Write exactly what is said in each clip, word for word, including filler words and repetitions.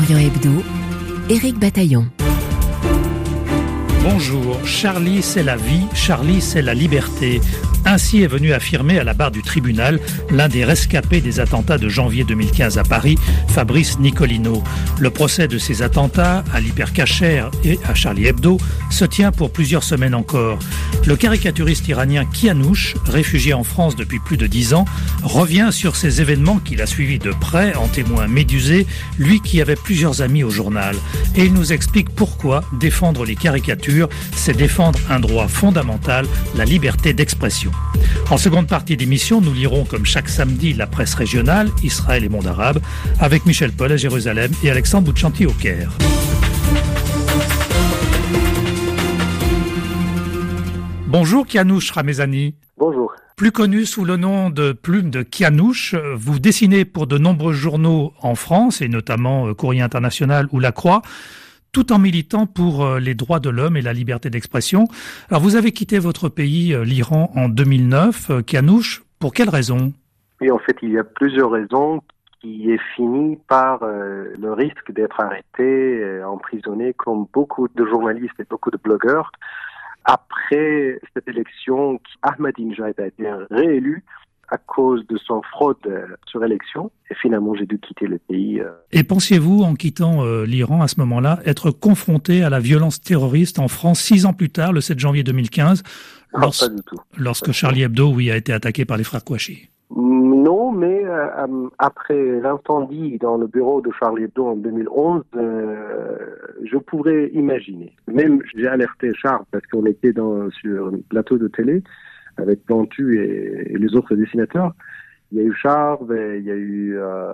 Orient Hebdo, Éric Bataillon. Bonjour, Charlie c'est la vie, Charlie c'est la liberté. Ainsi est venu affirmer à la barre du tribunal l'un des rescapés des attentats de janvier deux mille quinze à Paris, Fabrice Nicolino. Le procès de ces attentats à l'Hypercacher et à Charlie Hebdo se tient pour plusieurs semaines encore. Le caricaturiste iranien Kianouch, réfugié en France depuis plus de dix ans, revient sur ces événements qu'il a suivis de près, en témoin médusé, lui qui avait plusieurs amis au journal. Et il nous explique pourquoi défendre les caricatures, c'est défendre un droit fondamental, la liberté d'expression. En seconde partie d'émission, nous lirons comme chaque samedi la presse régionale, Israël et monde arabe, avec Michel Paul à Jérusalem et Alexandre Bouchanti au Caire. Bonjour Kianouch Ramezani. Bonjour. Plus connu sous le nom de plume de Kianouch, vous dessinez pour de nombreux journaux en France, et notamment Courrier International ou La Croix, tout en militant pour les droits de l'homme et la liberté d'expression. Alors vous avez quitté votre pays, l'Iran, en deux mille neuf. Kianouch, pour quelles raisons ? Oui, en fait, il y a plusieurs raisons qui est fini par euh, le risque d'être arrêté, euh, emprisonné, comme beaucoup de journalistes et beaucoup de blogueurs. Après cette élection, Ahmadinejad a été réélu à cause de son fraude sur élection. Et finalement, j'ai dû quitter le pays. Et pensiez-vous, en quittant euh, l'Iran à ce moment-là, être confronté à la violence terroriste en France six ans plus tard, le sept janvier deux mille quinze, non, lorsque, pas du tout. lorsque Charlie Hebdo, oui, a été attaqué par les frères Kouachi? Non, mais euh, après l'incendie dans le bureau de Charlie Hebdo en deux mille onze, euh, je pourrais imaginer. Même j'ai alerté Charles parce qu'on était dans, sur un plateau de télé avec Plantu et, et les autres dessinateurs. Il y a eu Charles, il y a eu euh,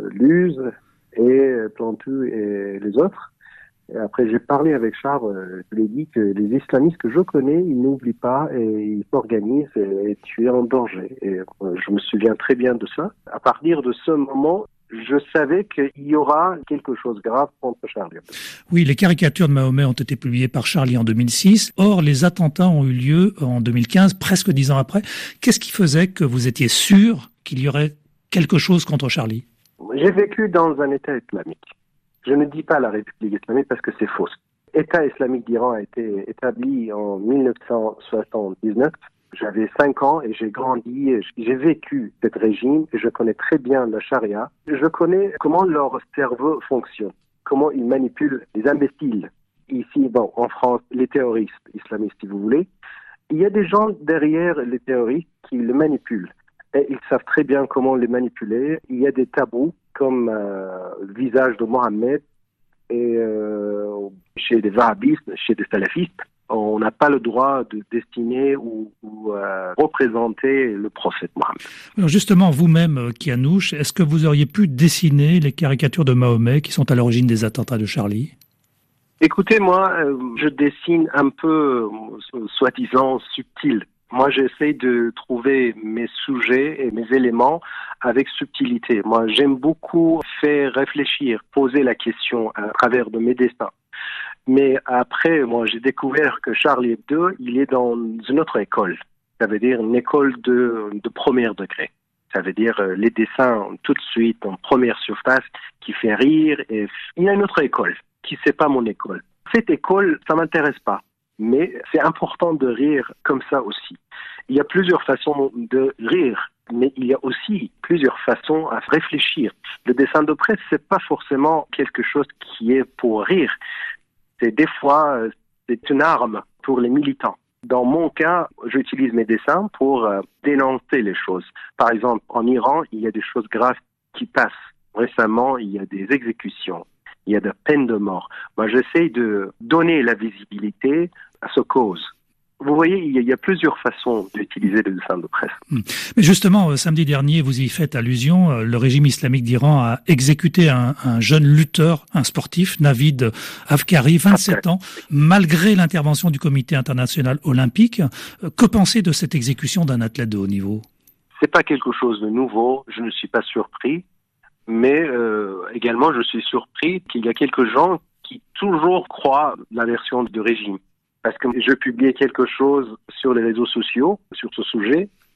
Luz et Plantu et les autres. Et après, j'ai parlé avec Charles, je lui ai dit que les islamistes que je connais, ils n'oublient pas et ils s'organisent et, et tu es en danger. Et euh, je me souviens très bien de ça. À partir de ce moment, je savais qu'il y aura quelque chose de grave contre Charlie. Oui, les caricatures de Mahomet ont été publiées par Charlie en deux mille six. Or, les attentats ont eu lieu en deux mille quinze, presque dix ans après. Qu'est-ce qui faisait que vous étiez sûr qu'il y aurait quelque chose contre Charlie ? J'ai vécu dans un État islamique. Je ne dis pas la République islamique parce que c'est faux. L'État islamique d'Iran a été établi en dix-neuf cent soixante-dix-neuf. J'avais cinq ans et j'ai grandi, et j'ai vécu cet régime et je connais très bien la charia. Je connais comment leur cerveau fonctionne, comment ils manipulent les imbéciles. Ici, bon, en France, les terroristes islamistes, si vous voulez. Il y a des gens derrière les terroristes qui les manipulent. Et ils savent très bien comment les manipuler. Il y a des tabous comme euh, le visage de Mohammed et euh, chez des wahhabistes, chez des salafistes. On n'a pas le droit de dessiner ou, ou euh, représenter le prophète Mohammed. Alors justement, vous-même, Kianouch, est-ce que vous auriez pu dessiner les caricatures de Mahomet qui sont à l'origine des attentats de Charlie ? Écoutez, moi, euh, je dessine un peu, euh, soi-disant, subtil. Moi, j'essaie de trouver mes sujets et mes éléments avec subtilité. Moi, j'aime beaucoup faire réfléchir, poser la question à travers de mes dessins. Mais après, moi, j'ai découvert que Charlie Hebdo, il est dans une autre école. Ça veut dire une école de, de premier degré. Ça veut dire euh, les dessins tout de suite en première surface qui fait rire. Et il y a une autre école qui c'est pas mon école. Cette école, ça m'intéresse pas. Mais c'est important de rire comme ça aussi. Il y a plusieurs façons de rire, mais il y a aussi plusieurs façons à réfléchir. Le dessin de presse, c'est pas forcément quelque chose qui est pour rire. C'est des fois, c'est une arme pour les militants. Dans mon cas, j'utilise mes dessins pour euh, dénoncer les choses. Par exemple, en Iran, il y a des choses graves qui passent. Récemment, il y a des exécutions. Il y a de peine de mort. Moi, j'essaie de donner la visibilité à ce cause. Vous voyez, il y a, il y a plusieurs façons d'utiliser le dessin de presse. Mais justement, samedi dernier, vous y faites allusion, le régime islamique d'Iran a exécuté un, un jeune lutteur, un sportif, Navid Afkari, vingt-sept ans, malgré l'intervention du Comité international olympique. Que pensez de cette exécution d'un athlète de haut niveau ? C'est pas quelque chose de nouveau, je ne suis pas surpris. Mais euh, également, je suis surpris qu'il y a quelques gens qui toujours croient la version du régime. Parce que je publiais quelque chose sur les réseaux sociaux, sur ce sujet,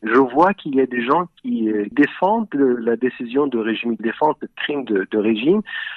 Je vois qu'il y a des gens qui défendent la décision de régime, qui défendent le crime de, de régime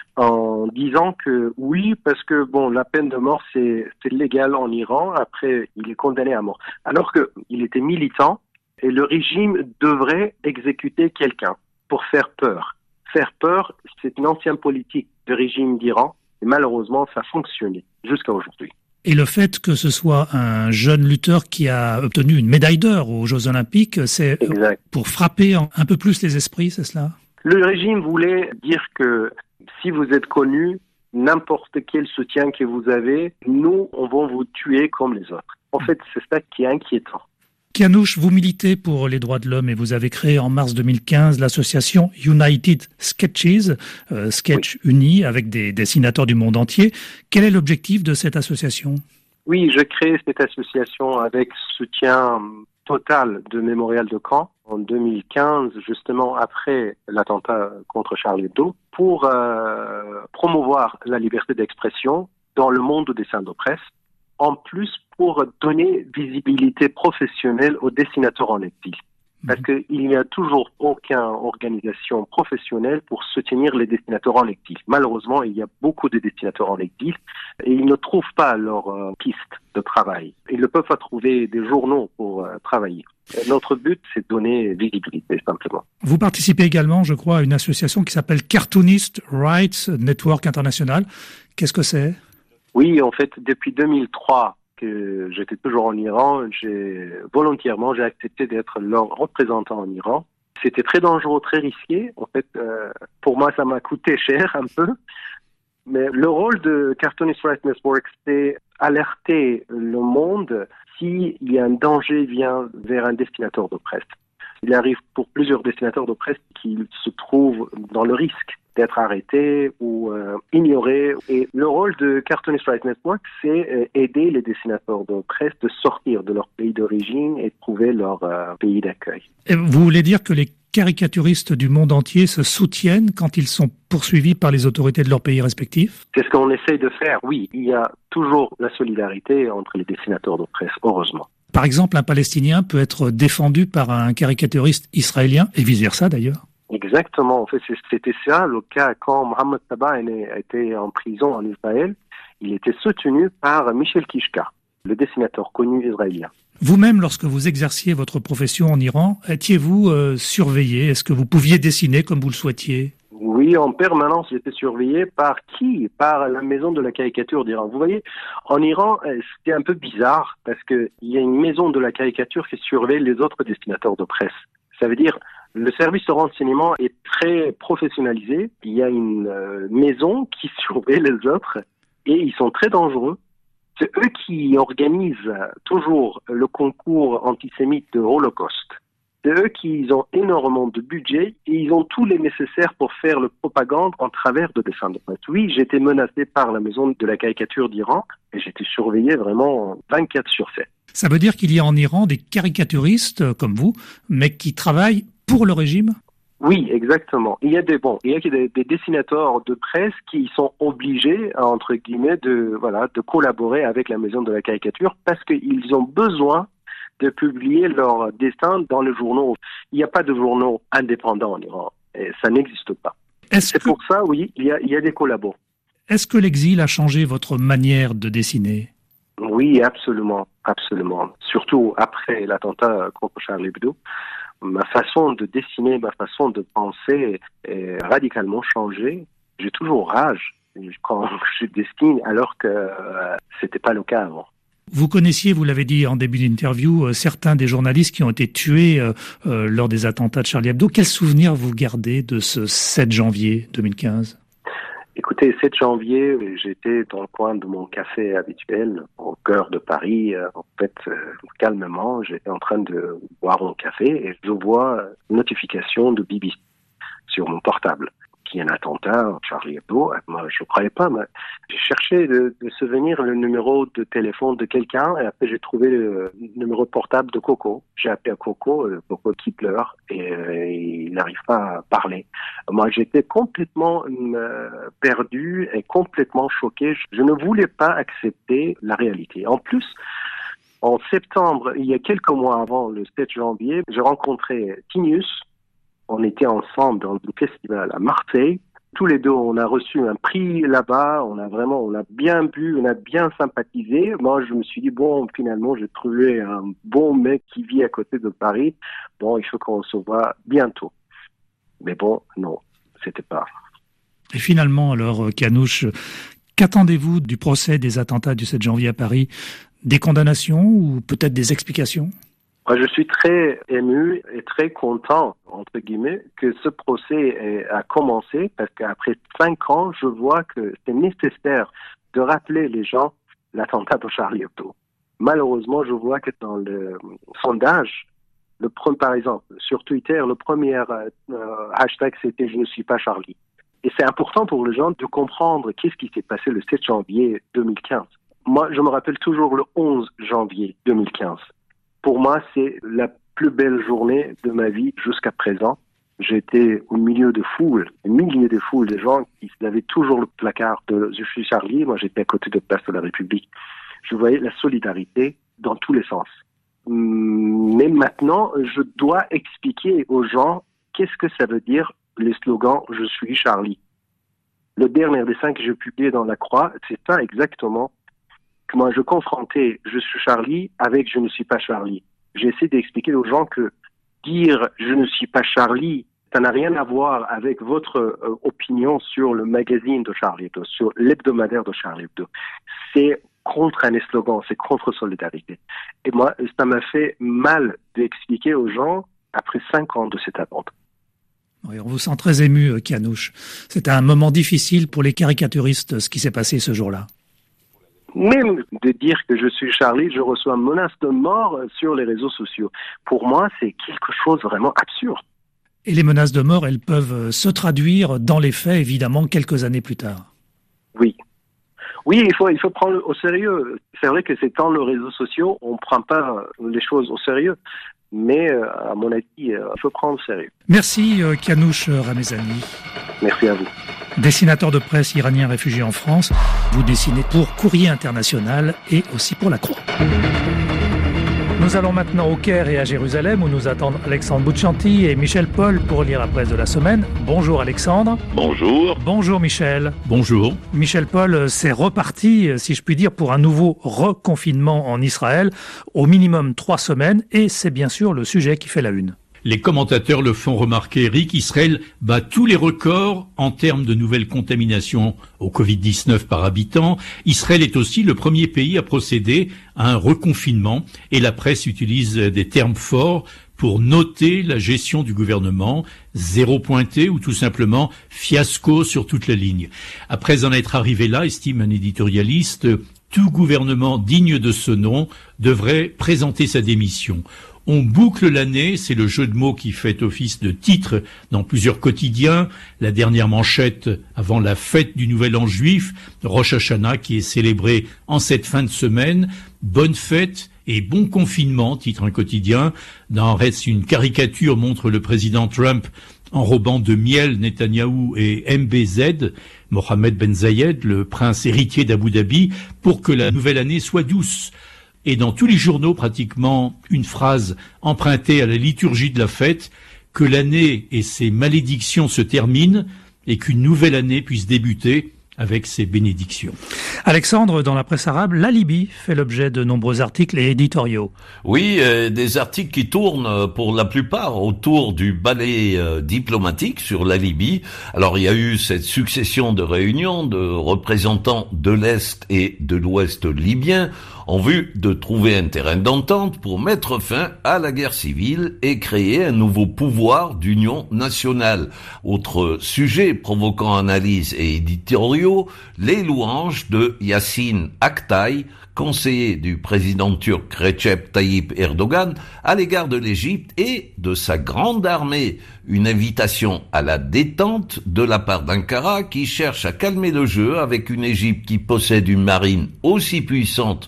en disant que oui, parce que bon, la peine de mort, c'est, c'est légal en Iran. Après, il est condamné à mort. Alors qu'il était militant et le régime devrait exécuter quelqu'un pour faire peur. Faire peur, c'est une ancienne politique de régime d'Iran. Et malheureusement, ça a fonctionné jusqu'à aujourd'hui. Et le fait que ce soit un jeune lutteur qui a obtenu une médaille d'or aux Jeux Olympiques, c'est exact. Pour frapper un peu plus les esprits, c'est cela ? Le régime voulait dire que si vous êtes connu, n'importe quel soutien que vous avez, nous, on va vous tuer comme les autres. En fait, c'est ça qui est inquiétant. Kianouch, vous militez pour les droits de l'homme et vous avez créé en mars deux mille quinze l'association United Sketches, euh, Sketch oui. Unis avec des dessinateurs du monde entier. Quel est l'objectif de cette association ? Oui, je crée cette association avec soutien total de Mémorial de Caen en deux mille quinze, justement après l'attentat contre Charlie Hebdo, pour euh, promouvoir la liberté d'expression dans le monde des dessin de presse. En plus, pour donner visibilité professionnelle aux dessinateurs en exil. Parce mmh. qu'il n'y a toujours aucune organisation professionnelle pour soutenir les dessinateurs en exil. Malheureusement, il y a beaucoup de dessinateurs en exil et ils ne trouvent pas leur euh, piste de travail. Ils ne peuvent pas trouver des journaux pour euh, travailler. Et notre but, c'est de donner visibilité, simplement. Vous participez également, je crois, à une association qui s'appelle Cartoonist Rights Network International. Qu'est-ce que c'est ? Oui, en fait, depuis deux mille trois, que j'étais toujours en Iran, j'ai volontairement j'ai accepté d'être leur représentant en Iran. C'était très dangereux, très risqué. En fait, euh, pour moi, ça m'a coûté cher un peu. Mais le rôle de Cartoonist Rights Network, c'est alerter le monde s'il y a un danger vient vers un dessinateur de presse. Il arrive pour plusieurs dessinateurs de presse qu'ils se trouvent dans le risque d'être arrêtés ou euh, ignorés. Et le rôle de Cartoonist Rights Network, c'est euh, aider les dessinateurs de presse de sortir de leur pays d'origine et de trouver leur euh, pays d'accueil. Et vous voulez dire que les caricaturistes du monde entier se soutiennent quand ils sont poursuivis par les autorités de leur pays respectifs ? C'est ce qu'on essaye de faire, oui. Il y a toujours la solidarité entre les dessinateurs de presse, heureusement. Par exemple, un Palestinien peut être défendu par un caricaturiste israélien, et vice-versa d'ailleurs. Exactement. En fait, c'était ça le cas quand Mohamed Tabah était en prison en Israël. Il était soutenu par Michel Kishka, le dessinateur connu israélien. Vous-même, lorsque vous exerciez votre profession en Iran, étiez-vous euh, surveillé ? Est-ce que vous pouviez dessiner comme vous le souhaitiez ? Oui, en permanence, j'étais surveillé par qui ? Par la maison de la caricature d'Iran. Vous voyez, en Iran, c'était un peu bizarre parce qu'il y a une maison de la caricature qui surveille les autres dessinateurs de presse. Ça veut dire le service de renseignement est très professionnalisé. Il y a une euh, maison qui surveille les autres et ils sont très dangereux. C'est eux qui organisent toujours le concours antisémite de Holocauste. C'est eux qui ont énormément de budget et ils ont tous les nécessaires pour faire le propagande en travers de dessins de presse. Oui, j'étais menacé par la maison de la caricature d'Iran et j'étais surveillé vraiment vingt-quatre sur sept. Ça veut dire qu'il y a en Iran des caricaturistes comme vous, mais qui travaillent pour le régime ? Oui, exactement. Il y a des bon, il y a des, des dessinateurs de presse qui sont obligés, entre guillemets, de voilà, de collaborer avec la maison de la caricature parce qu'ils ont besoin de publier leurs dessins dans les journaux. Il n'y a pas de journaux indépendants en Iran. Et ça n'existe pas. Est-ce C'est que... pour ça, oui, il y a, il y a des collabos. Est-ce que l'exil a changé votre manière de dessiner ? Oui, absolument, absolument. Surtout après l'attentat contre Charlie Hebdo, ma façon de dessiner, ma façon de penser est radicalement changée. J'ai toujours rage quand je dessine, alors que euh, c'était pas le cas avant. Vous connaissiez, vous l'avez dit en début d'interview, euh, certains des journalistes qui ont été tués euh, euh, lors des attentats de Charlie Hebdo. Quel souvenir vous gardez de ce sept janvier deux mille quinze ? Écoutez, sept janvier, j'étais dans le coin de mon café habituel, au cœur de Paris. En fait, euh, calmement, j'étais en train de boire mon café et je vois une notification de B B C sur mon portable. Qui est un attentat, Charlie Hebdo. Moi, je ne croyais pas, mais j'ai cherché de, de souvenir le numéro de téléphone de quelqu'un et après j'ai trouvé le numéro portable de Coco. J'ai appelé à Coco, Coco qui pleure et euh, il n'arrive pas à parler. Moi, j'étais complètement euh, perdu et complètement choqué. Je ne voulais pas accepter la réalité. En plus, En septembre, il y a quelques mois avant le sept janvier, j'ai rencontré Tinius. On était ensemble dans le festival à Marseille. Tous les deux, on a reçu un prix là-bas. On a vraiment, on a bien bu, on a bien sympathisé. Moi, je me suis dit, bon, finalement, j'ai trouvé un bon mec qui vit à côté de Paris. Bon, il faut qu'on se voit bientôt. Mais bon, non, c'était pas. Et finalement, alors, Kianouch, qu'attendez-vous du procès des attentats du sept janvier à Paris? Des condamnations ou peut-être des explications? Moi, je suis très ému et très content, entre guillemets, que ce procès a commencé parce qu'après cinq ans, je vois que c'est nécessaire de rappeler les gens l'attentat de Charlie Hebdo. Malheureusement, je vois que dans le sondage, le premier, par exemple, sur Twitter, le premier euh, hashtag, c'était « Je ne suis pas Charlie ». Et c'est important pour les gens de comprendre qu'est-ce qui s'est passé le sept janvier deux mille quinze. Moi, je me rappelle toujours le onze janvier deux mille quinze. Pour moi, c'est la plus belle journée de ma vie jusqu'à présent. J'étais au milieu de foules, milliers de foules de gens qui avaient toujours le placard de « Je suis Charlie ». Moi, j'étais à côté de Place de la République. Je voyais la solidarité dans tous les sens. Mais maintenant, je dois expliquer aux gens qu'est-ce que ça veut dire les slogans « Je suis Charlie ». Le dernier dessin que j'ai publié dans La Croix, c'est ça exactement. Que moi, je confrontais « Je suis Charlie » avec « Je ne suis pas Charlie ». J'essaie d'expliquer aux gens que dire « Je ne suis pas Charlie », ça n'a rien à voir avec votre euh, opinion sur le magazine de Charlie Hebdo, sur l'hebdomadaire de Charlie Hebdo. C'est contre un slogan, c'est contre solidarité. Et moi, ça m'a fait mal d'expliquer aux gens après cinq ans de cette attente. Oui, on vous sent très ému, Kianouch. C'est un moment difficile pour les caricaturistes, ce qui s'est passé ce jour-là. Même de dire que je suis Charlie, je reçois menace de mort sur les réseaux sociaux. Pour moi, c'est quelque chose de vraiment absurde. Et les menaces de mort, elles peuvent se traduire dans les faits, évidemment, quelques années plus tard. Oui. Oui, il faut, il faut prendre au sérieux. C'est vrai que c'est dans les réseaux sociaux, on ne prend pas les choses au sérieux. Mais, à mon avis, il faut prendre au sérieux. Merci, Kianouch Ramezani. Merci à vous. Dessinateur de presse iranien réfugié en France, vous dessinez pour Courrier International et aussi pour La Croix. Nous allons maintenant au Caire et à Jérusalem où nous attendent Alexandre Bouchanti et Michel Paul pour lire la presse de la semaine. Bonjour Alexandre. Bonjour. Bonjour Michel. Bonjour. Michel Paul, c'est reparti, si je puis dire, pour un nouveau reconfinement en Israël, au minimum trois semaines, et c'est bien sûr le sujet qui fait la une. Les commentateurs le font remarquer, Eric, Israël bat tous les records en termes de nouvelles contaminations au covid dix-neuf par habitant. Israël est aussi le premier pays à procéder à un reconfinement et la presse utilise des termes forts pour noter la gestion du gouvernement, zéro pointé ou tout simplement fiasco sur toute la ligne. Après en être arrivé là, estime un éditorialiste, tout gouvernement digne de ce nom devrait présenter sa démission. On boucle l'année, c'est le jeu de mots qui fait office de titre dans plusieurs quotidiens. La dernière manchette avant la fête du Nouvel An juif, Rosh Hashanah, qui est célébrée en cette fin de semaine. Bonne fête et bon confinement, titre un quotidien. Dans Reste, une caricature montre le président Trump enrobant de miel Netanyahou et M B Z, Mohammed Ben Zayed, le prince héritier d'Abu Dhabi, pour que la nouvelle année soit douce. Et dans tous les journaux, pratiquement une phrase empruntée à la liturgie de la fête, que l'année et ses malédictions se terminent et qu'une nouvelle année puisse débuter avec ses bénédictions. Alexandre, dans la presse arabe, la Libye fait l'objet de nombreux articles et éditoriaux. Oui, euh, des articles qui tournent pour la plupart autour du ballet euh, diplomatique sur la Libye. Alors il y a eu cette succession de réunions de représentants de l'Est et de l'Ouest libyen en vue de trouver un terrain d'entente pour mettre fin à la guerre civile et créer un nouveau pouvoir d'union nationale. Autre sujet provoquant analyse et éditoriaux, les louanges de Yassine Aktay, conseiller du président turc Recep Tayyip Erdogan, à l'égard de l'Égypte et de sa grande armée. Une invitation à la détente de la part d'Ankara qui cherche à calmer le jeu avec une Égypte qui possède une marine aussi puissante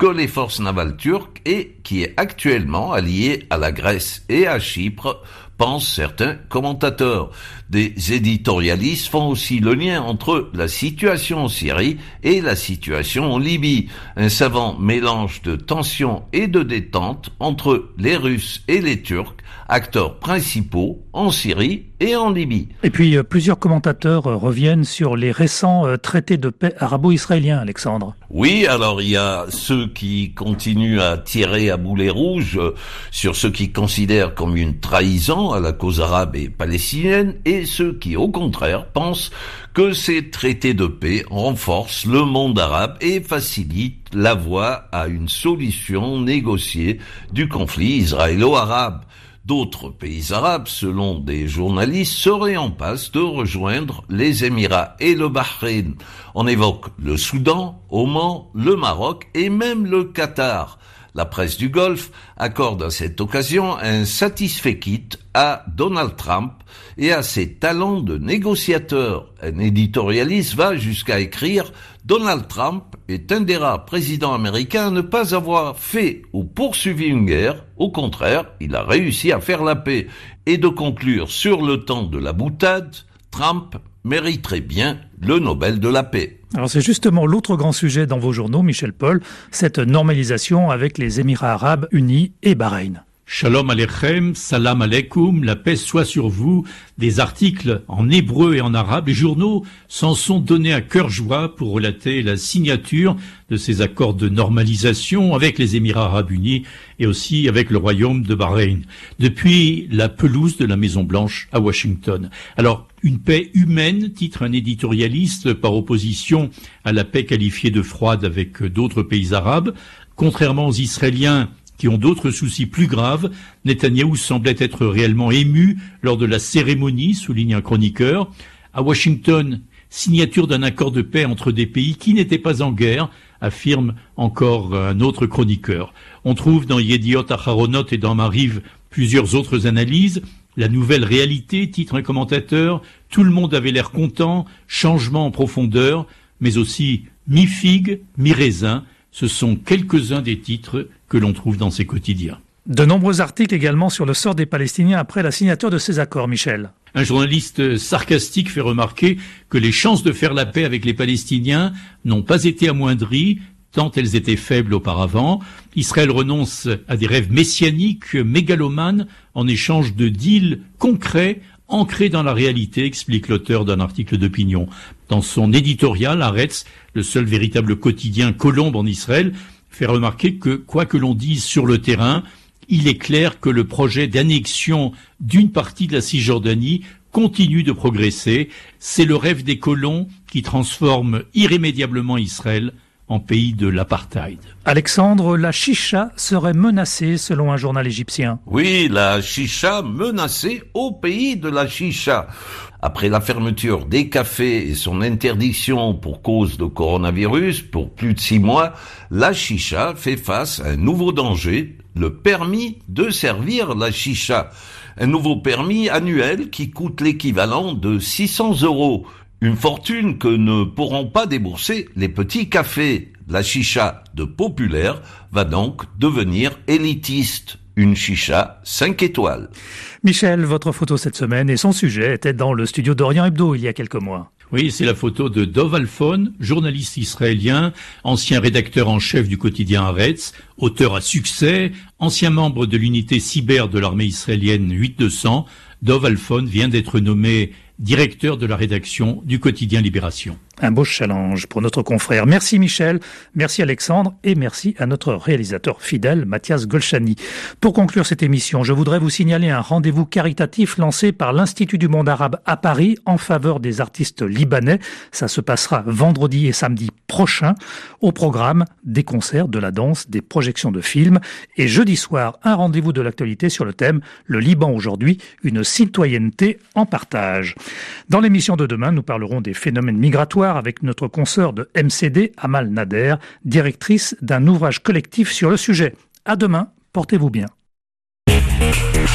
que les forces navales turques et qui est actuellement allié à la Grèce et à Chypre, pensent certains commentateurs. Des éditorialistes font aussi le lien entre la situation en Syrie et la situation en Libye. Un savant mélange de tension et de détente entre les Russes et les Turcs, acteurs principaux en Syrie et en Libye. Et puis, euh, plusieurs commentateurs euh, reviennent sur les récents euh, traités de paix arabo-israéliens, Alexandre. Oui, alors il y a ceux qui continuent à tirer à boulet rouge euh, sur ce qu'ils considèrent comme une trahison à la cause arabe et palestinienne, et ceux qui, au contraire, pensent que ces traités de paix renforcent le monde arabe et facilitent la voie à une solution négociée du conflit israélo-arabe. D'autres pays arabes, selon des journalistes, seraient en passe de rejoindre les Émirats et le Bahreïn. On évoque le Soudan, Oman, le Maroc et même le Qatar. La presse du Golfe accorde à cette occasion un satisfait quitte à Donald Trump et à ses talents de négociateur. Un éditorialiste va jusqu'à écrire « Donald Trump est un des rares présidents américains à ne pas avoir fait ou poursuivi une guerre. Au contraire, il a réussi à faire la paix. » Et de conclure sur le temps de la boutade, Trump mériterait bien le Nobel de la paix. Alors c'est justement l'autre grand sujet dans vos journaux, Michel Paul, cette normalisation avec les Émirats arabes unis et Bahreïn. Shalom Aleichem, salam aleikum, la paix soit sur vous. Des articles en hébreu et en arabe. Les journaux s'en sont donnés à cœur joie pour relater la signature de ces accords de normalisation avec les Émirats arabes unis et aussi avec le royaume de Bahreïn. Depuis la pelouse de la Maison Blanche à Washington. Alors, une paix humaine, titre un éditorialiste, par opposition à la paix qualifiée de froide avec d'autres pays arabes. Contrairement aux Israéliens, qui ont d'autres soucis plus graves, Netanyahou semblait être réellement ému lors de la cérémonie, souligne un chroniqueur. À Washington, signature d'un accord de paix entre des pays qui n'étaient pas en guerre, affirme encore un autre chroniqueur. On trouve dans Yediot Aharonot et dans Mariv plusieurs autres analyses. La nouvelle réalité, titre un commentateur, tout le monde avait l'air content, changement en profondeur, mais aussi mi-figue, mi-raisin. Ce sont quelques-uns des titres que l'on trouve dans ces quotidiens. De nombreux articles également sur le sort des Palestiniens après la signature de ces accords, Michel. Un journaliste sarcastique fait remarquer que les chances de faire la paix avec les Palestiniens n'ont pas été amoindries, tant elles étaient faibles auparavant. Israël renonce à des rêves messianiques, mégalomanes, en échange de deals concrets, ancrés dans la réalité, explique l'auteur d'un article d'opinion. Dans son éditorial, Haaretz, le seul véritable quotidien colombe en Israël, fait remarquer que, quoi que l'on dise sur le terrain, il est clair que le projet d'annexion d'une partie de la Cisjordanie continue de progresser. C'est le rêve des colons qui transforme irrémédiablement Israël en pays de l'apartheid. Alexandre, la chicha serait menacée selon un journal égyptien. Oui, la chicha menacée au pays de la chicha. Après la fermeture des cafés et son interdiction pour cause de coronavirus pour plus de six mois, la chicha fait face à un nouveau danger, le permis de servir la chicha. Un nouveau permis annuel qui coûte l'équivalent de six cents euros. Une fortune que ne pourront pas débourser les petits cafés. La chicha de populaire va donc devenir élitiste. Une chicha cinq étoiles. Michel, votre photo cette semaine et son sujet était dans le studio d'Orient Hebdo il y a quelques mois. Oui, c'est la photo de Dov Alfon, journaliste israélien, ancien rédacteur en chef du quotidien Haaretz, auteur à succès, ancien membre de l'unité cyber de l'armée israélienne huit deux cents. Dov Alfon vient d'être nommé directeur de la rédaction du quotidien Libération. Un beau challenge pour notre confrère. Merci Michel, merci Alexandre et merci à notre réalisateur fidèle Mathias Golchani. Pour conclure cette émission, je voudrais vous signaler un rendez-vous caritatif lancé par l'Institut du monde arabe à Paris en faveur des artistes libanais. Ça se passera vendredi et samedi prochain. Au programme, des concerts, de la danse, des projections de films et jeudi soir, un rendez-vous de l'actualité sur le thème « Le Liban aujourd'hui, une citoyenneté en partage ». Dans l'émission de demain, nous parlerons des phénomènes migratoires avec notre consoeur de M C D, Amal Nader, directrice d'un ouvrage collectif sur le sujet. À demain, portez-vous bien.